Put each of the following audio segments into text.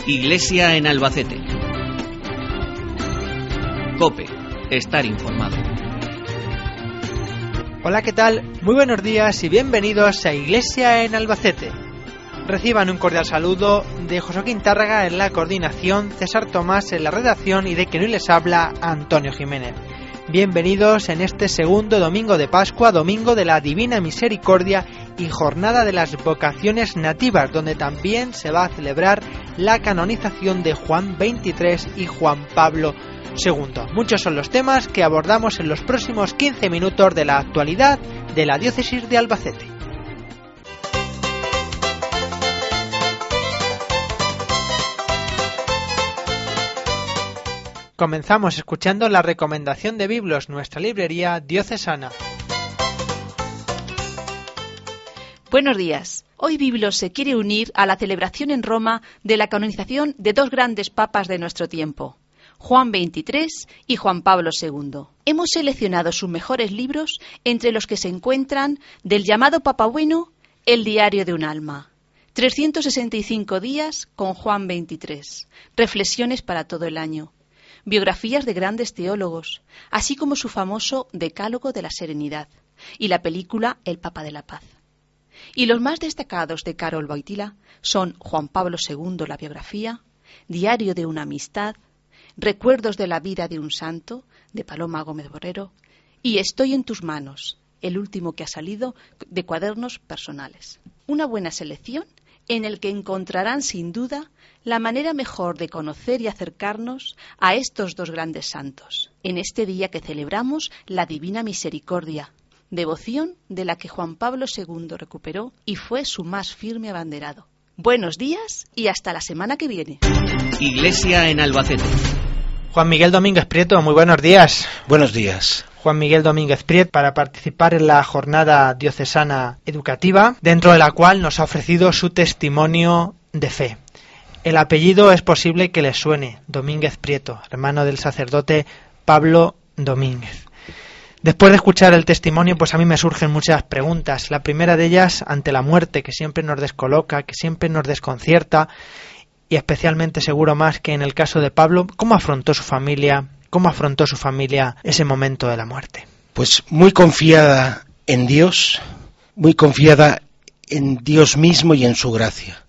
Iglesia en Albacete. COPE. Estar informado. Hola, ¿qué tal? Muy buenos días y bienvenidos a Iglesia en Albacete. Reciban un cordial saludo de Joaquín Tárraga en la coordinación, César Tomás en la redacción y de quien hoy les habla, Antonio Jiménez. Bienvenidos en este segundo domingo de Pascua, domingo de la Divina Misericordia y jornada de las vocaciones nativas, donde también se va a celebrar la canonización de Juan XXIII y Juan Pablo II. Muchos son los temas que abordamos en los próximos 15 minutos de la actualidad de la diócesis de Albacete. Comenzamos escuchando la recomendación de Biblos, nuestra librería diocesana. Buenos días. Hoy Biblos se quiere unir a la celebración en Roma de la canonización de dos grandes papas de nuestro tiempo, Juan XXIII y Juan Pablo II. Hemos seleccionado sus mejores libros, entre los que se encuentran del llamado Papa Bueno, El diario de un alma, 365 días con Juan XXIII, reflexiones para todo el año, biografías de grandes teólogos, así como su famoso Decálogo de la Serenidad y la película El Papa de la Paz. Y los más destacados de Karol Wojtyła son Juan Pablo II, la biografía, Diario de una amistad, Recuerdos de la vida de un santo, de Paloma Gómez Borrero, y Estoy en tus manos, el último que ha salido de cuadernos personales. Una buena selección en el que encontrarán sin duda la manera mejor de conocer y acercarnos a estos dos grandes santos, en este día que celebramos la Divina Misericordia, devoción de la que Juan Pablo II recuperó y fue su más firme abanderado. Buenos días y hasta la semana que viene. Iglesia en Albacete. Juan Miguel Domínguez Prieto, muy buenos días. Buenos días. Juan Miguel Domínguez Prieto, para participar en la jornada diocesana educativa, dentro de la cual nos ha ofrecido su testimonio de fe. El apellido es posible que le suene, Domínguez Prieto, hermano del sacerdote Pablo Domínguez. Después de escuchar el testimonio, pues a mí me surgen muchas preguntas. La primera de ellas, ante la muerte, que siempre nos descoloca, que siempre nos desconcierta, y especialmente seguro más que en el caso de Pablo, ¿cómo afrontó su familia ese momento de la muerte? Pues muy confiada en Dios, muy confiada en Dios mismo y en su gracia.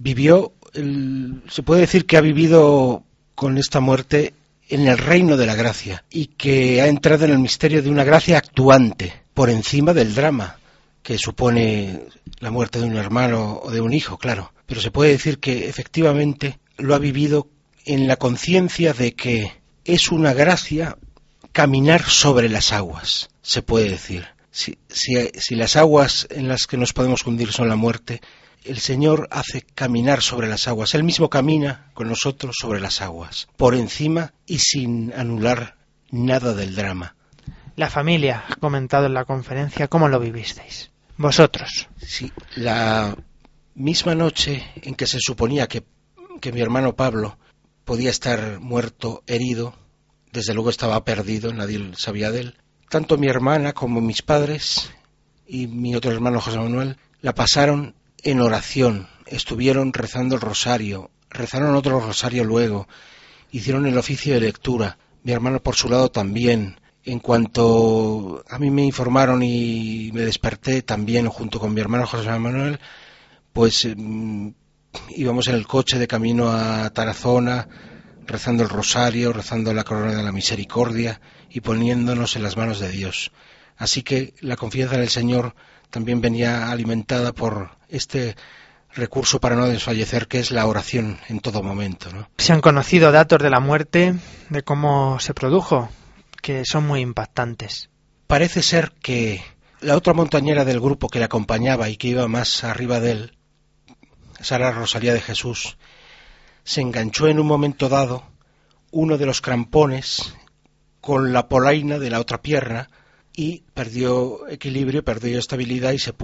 Se puede decir que ha vivido con esta muerte en el reino de la gracia y que ha entrado en el misterio de una gracia actuante por encima del drama que supone la muerte de un hermano o de un hijo, claro. Pero se puede decir que efectivamente lo ha vivido en la conciencia de que es una gracia caminar sobre las aguas, se puede decir. Si las aguas en las que nos podemos hundir son la muerte, el Señor hace caminar sobre las aguas. Él mismo camina con nosotros sobre las aguas, por encima y sin anular nada del drama. La familia, ha comentado en la conferencia, ¿cómo lo vivisteis? Vosotros. Sí, la misma noche en que se suponía que mi hermano Pablo podía estar muerto, herido, desde luego estaba perdido, nadie sabía de él, tanto mi hermana como mis padres y mi otro hermano José Manuel la pasaron en oración, estuvieron rezando el rosario, rezaron otro rosario luego, hicieron el oficio de lectura, mi hermano por su lado también. En cuanto a mí me informaron y me desperté también junto con mi hermano José Manuel, pues íbamos en el coche de camino a Tarazona, rezando el rosario, rezando la corona de la misericordia y poniéndonos en las manos de Dios. Así que la confianza en el Señor también venía alimentada por este recurso para no desfallecer, que es la oración en todo momento, ¿no? Se han conocido datos de la muerte, de cómo se produjo, que son muy impactantes. Parece ser que la otra montañera del grupo que le acompañaba y que iba más arriba de él, Sara Rosalía de Jesús, se enganchó en un momento dado uno de los crampones con la polaina de la otra pierna y perdió equilibrio, perdió estabilidad y se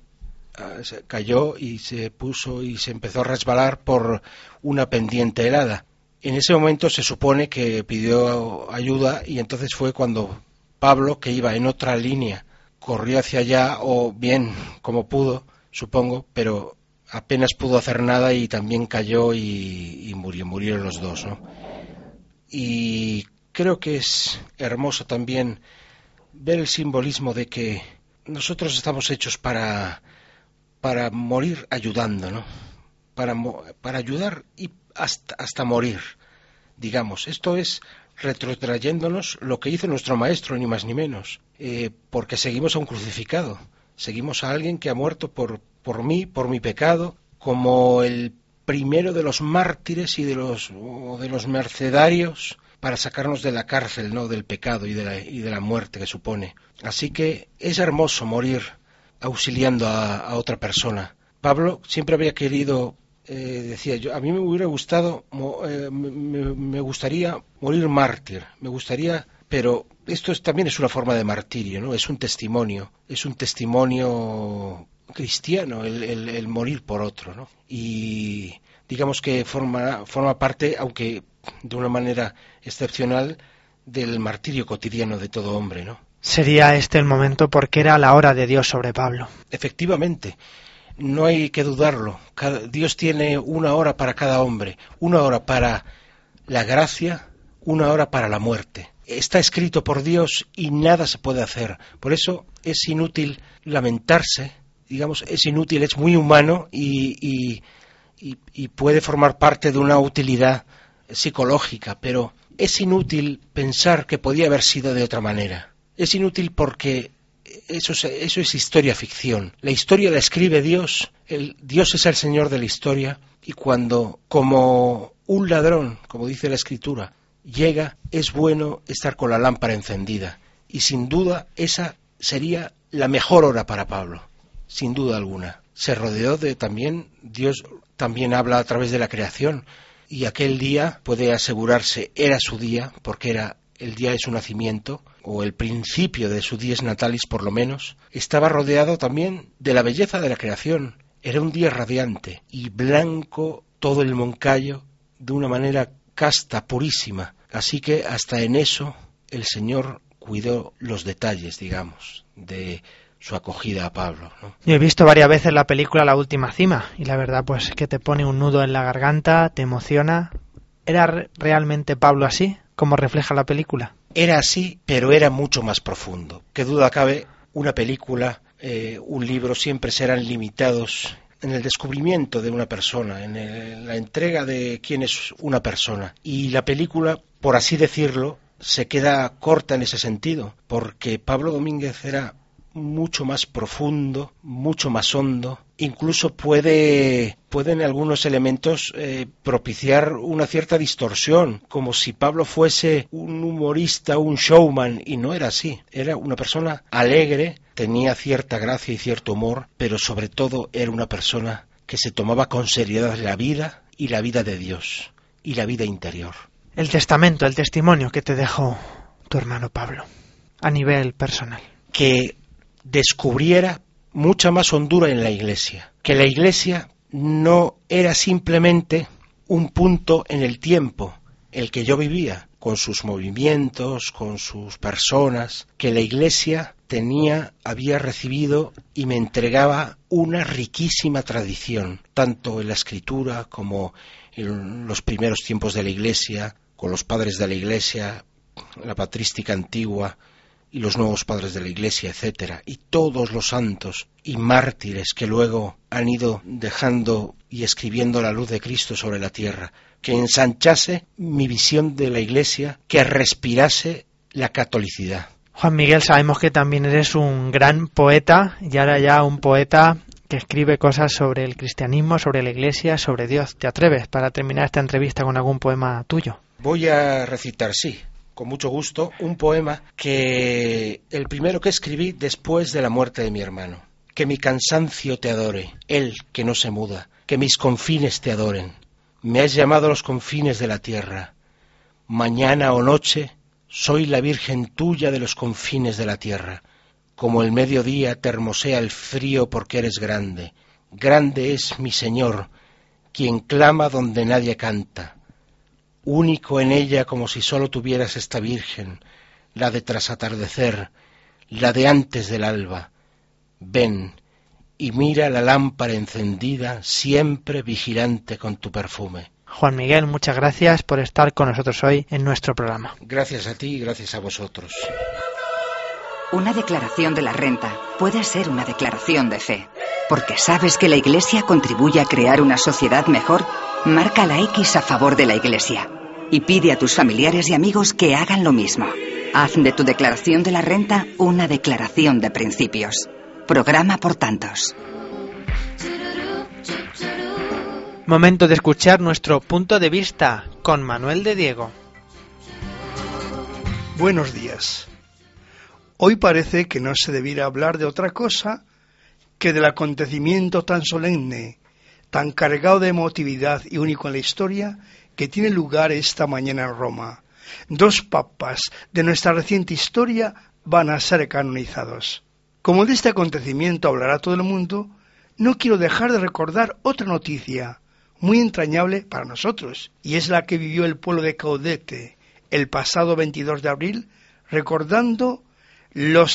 cayó y se empezó a resbalar por una pendiente helada. En ese momento se supone que pidió ayuda y entonces fue cuando Pablo, que iba en otra línea, corrió hacia allá, o bien como pudo, supongo, pero apenas pudo hacer nada y también cayó y murieron los dos, ¿no? Y creo que es hermoso también ver el simbolismo de que nosotros estamos hechos para morir ayudando, ¿no? Para ayudar y hasta morir, digamos. Esto es retrotrayéndonos lo que hizo nuestro maestro, ni más ni menos, porque seguimos a un crucificado, seguimos a alguien que ha muerto por mí, por mi pecado, como el primero de los mártires y de los mercedarios para sacarnos de la cárcel, ¿no?, del pecado y de la muerte que supone. Así que es hermoso morir auxiliando a otra persona. Pablo siempre había querido, decía yo, a mí me hubiera gustado, me gustaría morir mártir, pero esto también es una forma de martirio, ¿no? Es un testimonio cristiano el morir por otro, ¿no? Y digamos que forma parte, aunque de una manera excepcional, del martirio cotidiano de todo hombre, ¿no? Sería este el momento porque era la hora de Dios sobre Pablo. Efectivamente, no hay que dudarlo. Dios tiene una hora para cada hombre, una hora para la gracia, una hora para la muerte. Está escrito por Dios y nada se puede hacer. Por eso es inútil lamentarse, digamos, es inútil, es muy humano y puede formar parte de una utilidad psicológica, pero es inútil pensar que podía haber sido de otra manera. Es inútil porque eso es historia ficción. La historia la escribe Dios, Dios es el Señor de la historia, y cuando, como un ladrón, como dice la Escritura, llega, es bueno estar con la lámpara encendida. Y sin duda esa sería la mejor hora para Pablo, sin duda alguna. Se rodeó Dios también habla a través de la creación, y aquel día, puede asegurarse, era su día, porque era el día de su nacimiento, o el principio de su dies natalis por lo menos. Estaba rodeado también de la belleza de la creación. Era un día radiante y blanco todo el Moncayo, de una manera casta, purísima. Así que hasta en eso el Señor cuidó los detalles, digamos, de su acogida a Pablo, ¿no? Yo he visto varias veces la película La Última Cima y la verdad pues que te pone un nudo en la garganta, te emociona. ¿Era realmente Pablo así, como refleja la película? Era así, pero era mucho más profundo. Qué duda cabe, una película, un libro siempre serán limitados en el descubrimiento de una persona, en la entrega de quién es una persona. Y la película, por así decirlo, se queda corta en ese sentido, porque Pablo Domínguez era mucho más profundo, mucho más hondo, incluso pueden algunos elementos propiciar una cierta distorsión, como si Pablo fuese un humorista, un showman, y no era así. Era una persona alegre, tenía cierta gracia y cierto humor, pero sobre todo era una persona que se tomaba con seriedad la vida y la vida de Dios y la vida interior. El testamento, el testimonio que te dejó tu hermano Pablo a nivel personal. Que descubriera mucha más hondura en la Iglesia, que la Iglesia no era simplemente un punto en el tiempo, el que yo vivía, con sus movimientos, con sus personas, que la Iglesia había recibido y me entregaba una riquísima tradición, tanto en la Escritura como en los primeros tiempos de la Iglesia, con los padres de la Iglesia, la patrística antigua, y los nuevos padres de la Iglesia, etcétera, y todos los santos y mártires que luego han ido dejando y escribiendo la luz de Cristo sobre la tierra, que ensanchase mi visión de la Iglesia, que respirase la catolicidad. Juan Miguel, sabemos que también eres un gran poeta, y ahora ya un poeta que escribe cosas sobre el cristianismo, sobre la Iglesia, sobre Dios. ¿Te atreves para terminar esta entrevista con algún poema tuyo? Voy a recitar, sí, con mucho gusto, un poema el primero que escribí después de la muerte de mi hermano. Que mi cansancio te adore, él que no se muda, que mis confines te adoren. Me has llamado a los confines de la tierra. Mañana o noche soy la virgen tuya de los confines de la tierra. Como el mediodía te hermosea el frío porque eres grande. Grande es mi Señor, quien clama donde nadie canta. Único en ella como si sólo tuvieras esta virgen, la de tras atardecer, la de antes del alba. Ven y mira la lámpara encendida, siempre vigilante con tu perfume. Juan Miguel, muchas gracias por estar con nosotros hoy en nuestro programa. Gracias a ti y gracias a vosotros. Una declaración de la renta puede ser una declaración de fe. Porque sabes que la Iglesia contribuye a crear una sociedad mejor, marca la X a favor de la Iglesia y pide a tus familiares y amigos que hagan lo mismo. Haz de tu declaración de la renta una declaración de principios. Programa por tantos. Momento de escuchar nuestro punto de vista con Manuel de Diego. Buenos días. Hoy parece que no se debiera hablar de otra cosa que del acontecimiento tan solemne, tan cargado de emotividad y único en la historia que tiene lugar esta mañana en Roma. 2 papas de nuestra reciente historia van a ser canonizados. Como de este acontecimiento hablará todo el mundo, no quiero dejar de recordar otra noticia muy entrañable para nosotros, y es la que vivió el pueblo de Caudete el pasado 22 de abril, recordando los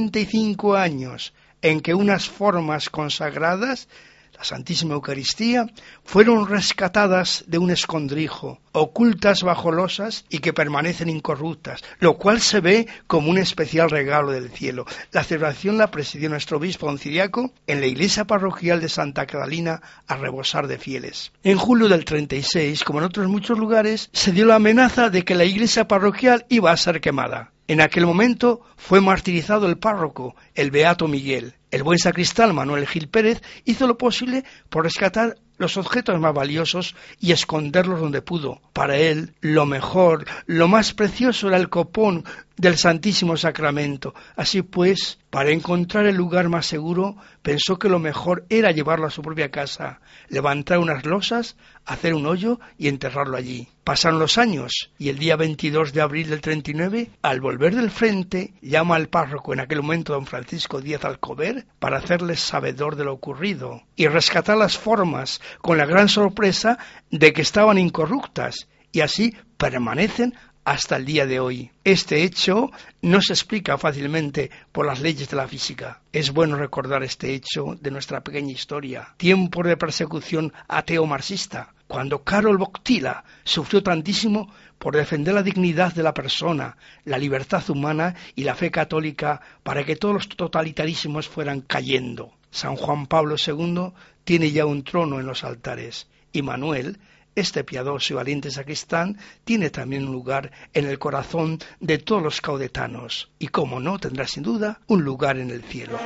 75 años en que unas formas consagradas, la Santísima Eucaristía, fueron rescatadas de un escondrijo, ocultas bajo losas y que permanecen incorruptas, lo cual se ve como un especial regalo del cielo. La celebración la presidió nuestro obispo don Ciriaco en la iglesia parroquial de Santa Catalina, a rebosar de fieles. En julio del 36, como en otros muchos lugares, se dio la amenaza de que la iglesia parroquial iba a ser quemada. En aquel momento fue martirizado el párroco, el beato Miguel. El buen sacristán Manuel Gil Pérez hizo lo posible por rescatar los objetos más valiosos y esconderlos donde pudo. Para él, lo mejor, lo más precioso era el copón del Santísimo Sacramento. Así pues, para encontrar el lugar más seguro, pensó que lo mejor era llevarlo a su propia casa, levantar unas losas, hacer un hoyo y enterrarlo allí. Pasaron los años y el día 22 de abril del 39, al volver del frente, llama al párroco, en aquel momento don Francisco Díaz Alcover, para hacerles sabedor de lo ocurrido y rescatar las formas, con la gran sorpresa de que estaban incorruptas y así permanecen hasta el día de hoy. Este hecho no se explica fácilmente por las leyes de la física. Es bueno recordar este hecho de nuestra pequeña historia. Tiempos de persecución ateo-marxista, cuando Karol Wojtyla sufrió tantísimo por defender la dignidad de la persona, la libertad humana y la fe católica para que todos los totalitarismos fueran cayendo. San Juan Pablo II tiene ya un trono en los altares y Manuel, este piadoso y valiente sacristán, tiene también un lugar en el corazón de todos los caudetanos y, como no, tendrá sin duda un lugar en el cielo.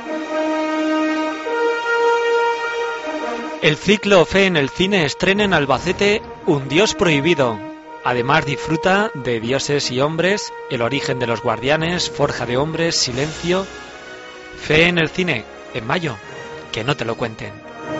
El ciclo Fe en el Cine estrena en Albacete Un Dios Prohibido. Además disfruta de Dioses y Hombres, El Origen de los Guardianes, Forja de Hombres, Silencio. Fe en el Cine, en mayo. Que no te lo cuenten.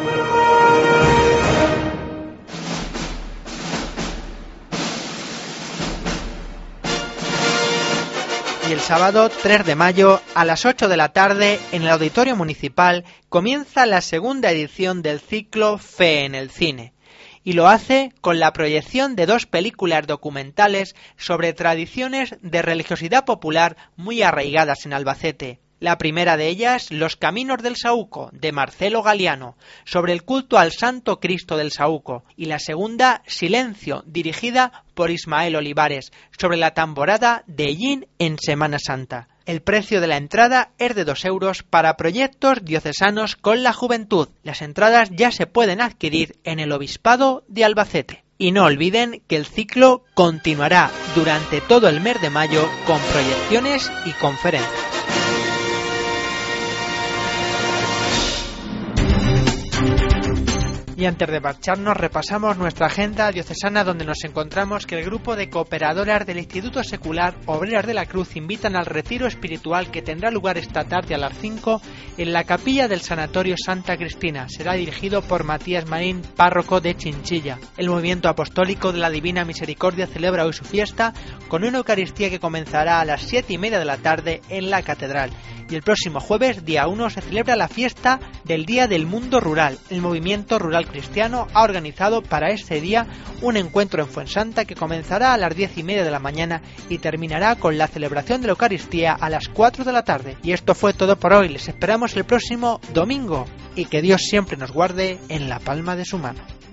Y el sábado 3 de mayo a las 8 de la tarde en el Auditorio Municipal comienza la segunda edición del ciclo Fe en el Cine. Y lo hace con la proyección de 2 películas documentales sobre tradiciones de religiosidad popular muy arraigadas en Albacete. La primera de ellas, Los Caminos del Saúco, de Marcelo Galiano, sobre el culto al Santo Cristo del Saúco. Y la segunda, Silencio, dirigida por Ismael Olivares, sobre la tamborada de Ellín en Semana Santa. El precio de la entrada es de 2 euros para proyectos diocesanos con la juventud. Las entradas ya se pueden adquirir en el Obispado de Albacete. Y no olviden que el ciclo continuará durante todo el mes de mayo con proyecciones y conferencias. Y antes de marcharnos repasamos nuestra agenda diocesana, donde nos encontramos que el grupo de cooperadoras del Instituto Secular Obreras de la Cruz invitan al retiro espiritual que tendrá lugar esta tarde a las 5 en la capilla del Sanatorio Santa Cristina. Será dirigido por Matías Marín, párroco de Chinchilla. El Movimiento Apostólico de la Divina Misericordia celebra hoy su fiesta con una Eucaristía que comenzará a las 7:30 de la tarde en la Catedral. Y el próximo jueves, día 1, se celebra la fiesta del Día del Mundo Rural. El Movimiento Rural Cristiano ha organizado para este día un encuentro en Fuensanta que comenzará a las 10:30 de la mañana y terminará con la celebración de la Eucaristía a las 4 de la tarde. Y esto fue todo por hoy. Les esperamos el próximo domingo y que Dios siempre nos guarde en la palma de su mano.